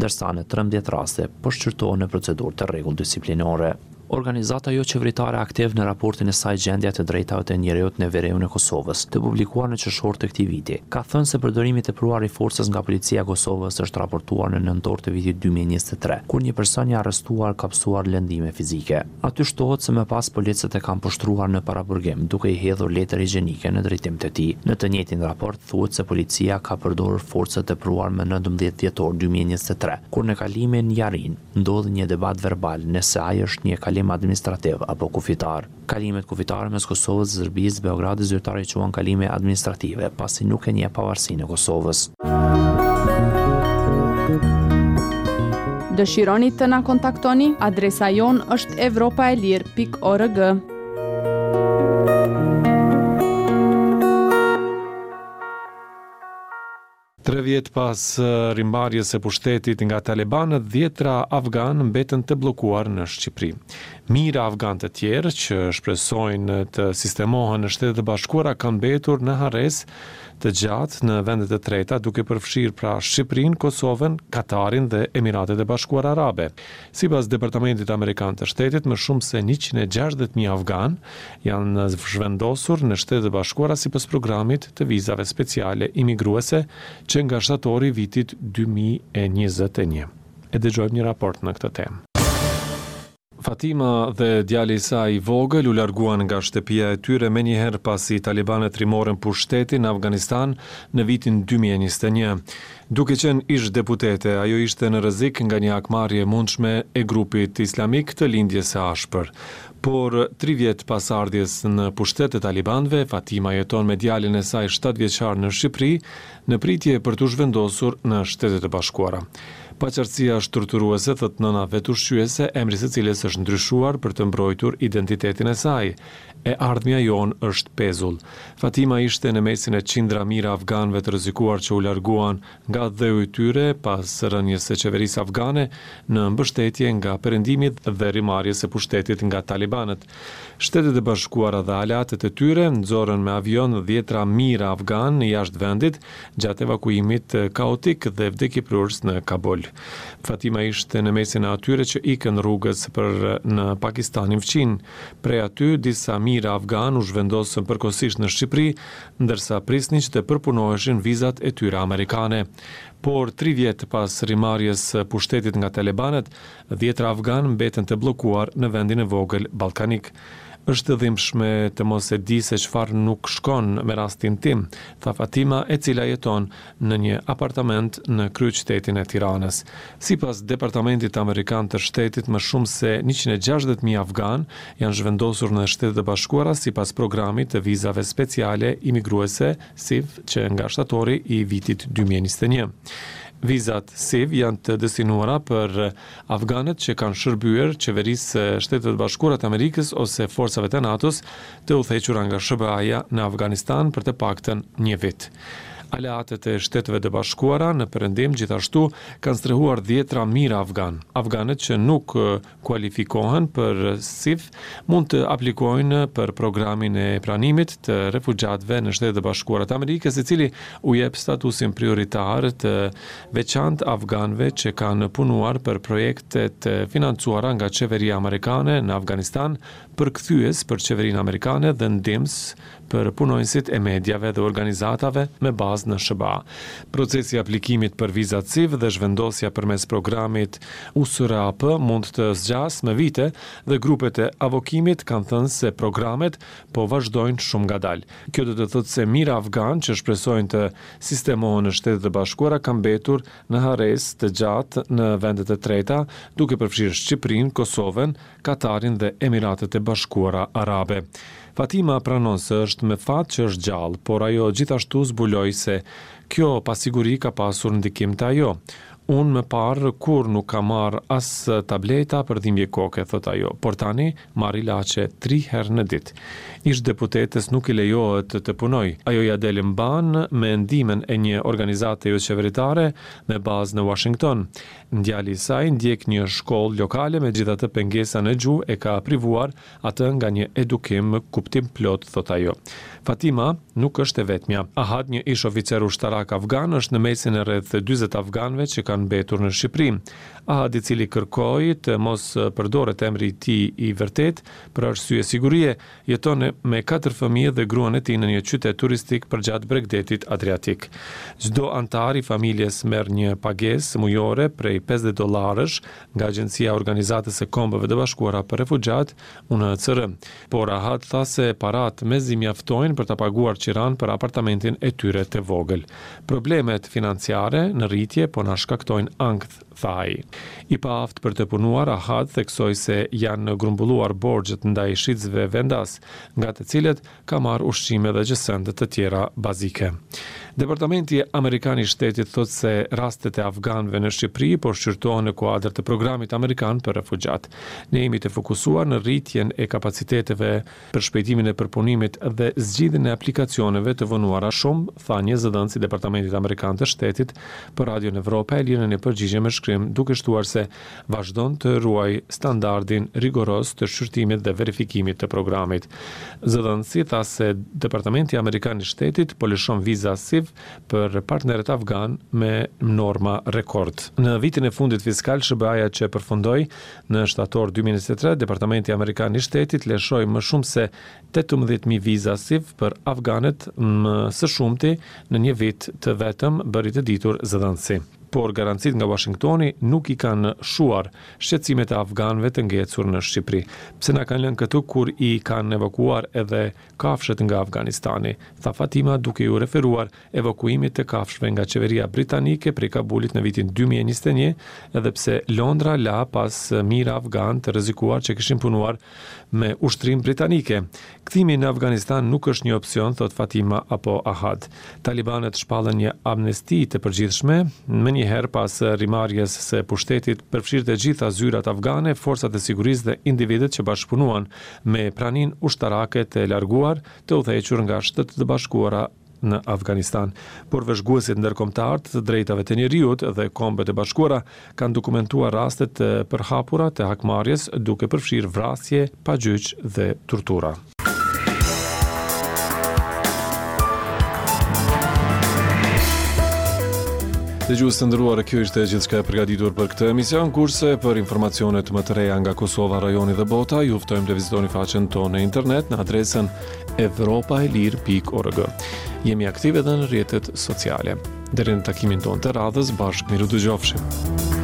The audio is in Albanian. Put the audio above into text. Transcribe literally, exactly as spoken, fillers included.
ndërsa në trembëdhjetë raste po shqyrtohen në procedurë të rregull disiplinore. Organizata jo qeveritare aktiv në raportin e saj gjendja të drejtave të njerëzit në Verejun e Kosovës, të publikuar në qershor të këtij viti, ka thënë se përdorimi i tepruar i forcës nga policia e Kosovës është raportuar në nëntor të vitit dy mijë e njëzet e tre, kur një person i arrestuar ka pësuar lëndime fizike. Aty shtohet se më pas policët e kanë poshtruar në paraburgim, duke i hedhur letër higjienike në drejtim të tij. Në të njëjtin raport thuhet se policia ka përdorur forcë të tepruar më nëntëmbëdhjetë dhjetor dy mijë e njëzet e tre, kur në kalimin Jarin ndodhi një debat verbal nëse ai është një kalim administrativ apo kufitar. Kalimet kufitare mes Kosovës dhe Serbisë, Beogradi zyrtari quhen kalime administrative, pasi nuk e njeh pavarësinë e Kosovës. Dëshironi të na kontaktoni? Adresa jon është evropaelir pikë org. Tre vjet pas rrimbarjes së pushtetit nga talibanët, dhjetra afgan mbeten të bllokuar në Shqipëri. Mijëra afgan të tjerë që shpresojnë të sistemohen në Shtetet e Bashkuara kanë mbetur në harresë të gjatë në vendet e treta, duke përfshirë pra Shqipërinë, Kosovën, Katarin dhe Emiratet e Bashkuara Arabe. Sipas Departamentit Amerikan të Shtetit, më shumë se njëqind e gjashtëdhjetë mijë afgan janë zhvendosur në Shtetet e Bashkuara sipas programit të vizave speciale imigruese që nga shtatori vitit dy mijë e njëzet e një. E dëgjojmë një raport në këtë temë. Fatima dhe djali i saj i vogël u larguan nga shtëpia e tyre menjëherë pasi talibanët rrimorën pushtetin në Afganistan në vitin dy mijë e njëzet e një. Duke qenë ish deputete, ajo ishte në rrezik nga një akmarrje e mundshme e grupit islamik të lindjes së ashpër. Por tri vjet pas ardhjes në pushtet të talibanëve, Fatima jeton me djalin e saj shtatë vjeçar në Shqipëri, në pritje për t'u zhvendosur në Shtetet e Bashkuara. Paqartësia shturturuese, thot nëna vetushqyese, emri së cilës është ndryshuar për të mbrojtur identitetin e saj. E ardhmja jon është pezull. Fatima ishte në mesin e qindra mijëra afganëve të rrezikuar që u larguan nga dheu i tyre pas rënies së qeverisë afgane në mbështetje nga perëndimi dhe rrimarrjes së pushtetit nga talibanët. Shtetet e Bashkuara dhe aleatët e tyre nxorën me avion dhjetra mijëra afganë jashtë vendit gjatë evakuimit kaotik dhe vdekjeprurës në Kabul. Fatima ishte në mesin e atyre që ikën rrugës për në Pakistanin fqin. Prej aty disa mijëra afgan u zhvendosën përkohësisht në Shqipëri, ndërsa prisnin që të përpunoheshin vizat e tyre amerikane. Por tri vjet pas rrimarrjes së pushtetit nga talibanët, dhjetra afgan mbeten të bllokuar në vendin e vogël ballkanik. Është dhimbshme të mos e di se çfarë nuk shkon me rastin tim, tha Fatima, e cila jeton në një apartament në kryeqytetin e Tiranës. Sipas Departamentit Amerikan të Shtetit, më shumë se njëqind e gjashtëdhjetë mijë afgan janë zhvendosur në Shtetet e Bashkuara sipas programit të vizave speciale imigruese S I V që nga shtatori i vitit dy mijë e njëzet e një. Vizat S I V janë të destinuara për afganët që kanë shërbyer qeverisë së Shtetit Bashkuara të Amerikës ose forcave të NATO-s të udhëhequra nga S B A-ja në Afganistan për të paktën një vit. Aleatët e Shteteve të Bashkuara në perëndim gjithashtu kanë strehuar dhjetra mijëra afgan. Afganët që nuk kualifikohen për S I V mund të aplikojnë për programin e pranimit të refugjatëve në Shtetet e Bashkuara të Amerikës, i cili u jep statusin prioritar të veçantë afganëve që kanë punuar për projekte të financuara nga qeveria amerikane në Afganistan, përkthyes për qeverinë amerikane dhe ndihmës për punonjësit e mediave dhe organizatave me bazë në S B A. Procesi i aplikimit për vizat S I V dhe zhvendosja përmes programit U S R A P mund të zgjasë me vite dhe grupet e avokimit kanë thënë se programet po vazhdojnë shumë ngadalë. Kjo do të thotë se mijëra afgan që shpresojnë të sistemohen në Shtetet e Bashkuara kanë mbetur në harresë të gjatë në vendet e treta, duke përfshirë Shqipërinë, Kosovën, Katarin dhe Emiratet e Bashkuara Arabe. Fatima pranon se është me fat që është gjallë, por ajo gjithashtu zbuloi se kjo pasiguri ka pasur ndikim të ajo. Unë më parë kur nuk ka marrë as tableta për dhimbje koke, thot ajo, por tani marr ilaçe tri herë në ditë. Ish deputetes nuk i lejohet të punoj. Ajo ja del mban me ndihmën e një organizate jo qeveritare me bazë në Washington. Djali i saj ndjek një shkollë lokale, megjithatë pengesa në gjuhë e ka privuar atë nga një edukim kuptim plot, thot ajo. Fatima nuk është e vetmja. Ahad, një ish oficer ushtarak afgan, është në mesin e rreth dyzet afganëve që kanë mbetur në Shqipëri. Ahad, i cili kërkoi të mos përdoret emri i tij i vërtet për arsye sigurie, jeton me katër fëmijë dhe gruan e tij në një qytet turistik përgjatë Bregdetit Adriatik. Çdo antar i familjes merr një pagesë mujore prej pesëdhjetë dollarësh nga Agjencia Organizatës së Kombeve të Bashkuara për Refugjat, U N H C R. Por Ahad tha se parat mezi mjaftojnë për ta paguar qiran për apartamentin e tyre të vogël. Problemet financiare në rritje po na shkaktojnë ankth, tha ai. I paaft për të punuar, Ahad theksoi se janë grumbulluar borxhet ndaj shitësve vendas, nga të cilët ka marrë ushqime dhe gjësende të tjera bazike. Departamenti Amerikan i Shtetit thot se rastet e afganëve në Shqipëri po shqyrtohen në kuadër të programit amerikan për refugjat. Ne jemi të fokusuar në rritjen e kapaciteteve për shpejtimin e përpunimit dhe zgjidhjen e aplikacioneve të vonuara shumë, tha një zëdhënës i Departamentit Amerikan të Shtetit për Radion Evropa e Lirën e përgjigje me shkrim, duke shtuar se vazhdon të ruaj standardin rigoros të shqyrtimit dhe verifikimit të programit. Zëdhënësi tha se Departamenti Amerikan i Shtetit po lëshon viza S I V për partnerët afgan me norma rekord. Në vitin e fundit fiskal S B A-ja që përfundoi në shtator dy mijë e njëzet e tre, Departamenti Amerikan i Shtetit lëshoi më shumë se tetëmbëdhjetë mijë viza S I V për afganët, më së shumti në një vit të vetëm, bëri të ditur zëdhënësi. Por garancit nga Washingtoni nuk i kanë shuar shqetësimet e afganëve të ngecur në Shqipëri. Pse na kanë lënë këtu kur i kanë evakuar edhe kafshët nga Afganistani, tha Fatima duke ju referuar evakuimit të kafshëve nga qeveria britanike prej Kabulit në vitin dy mijë e njëzet e një, edhe pse Londra la pas mijëra afgan të rrezikuar që kishin punuar me ushtrim britanike. Kthimi në Afganistan nuk është një opsion, thot Fatima apo Ahad. Talibanët shpallën një amnesti të përgjithshme, më njëherë pas rimarrjes së pushtetit përfshirë të gjitha zyrat afgane, forcat e sigurisë dhe individët që bashkëpunuan me praninë ushtarake të larguar të udhëhequr nga Shtetet e Bashkuara në Afganistan. Por vëzhguesit ndërkombëtar të drejtave të njerëzit dhe Kombet e Bashkuara kanë dokumentuar raste të përhapura të hakmarrjes, duke përfshirë vrasje pa gjyq dhe tortura. Dëgjues të nderuar, kjo ishte gjithçka e përgatitur për këtë emision, kurse për informacionet më të reja nga Kosova, rajoni dhe bota, ju ftojmë të vizitoni faqen tonë në internet në adresën evropaelir pikë org. Jemi aktive edhe në rrjetet sociale. Deri në takimin tonë të radhës, bashkë miru dëgjofshim.